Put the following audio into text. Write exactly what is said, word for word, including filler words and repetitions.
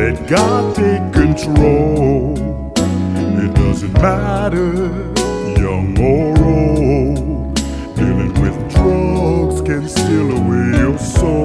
let God take control. It doesn't matter, young or old, dealing with drugs can steal away your soul.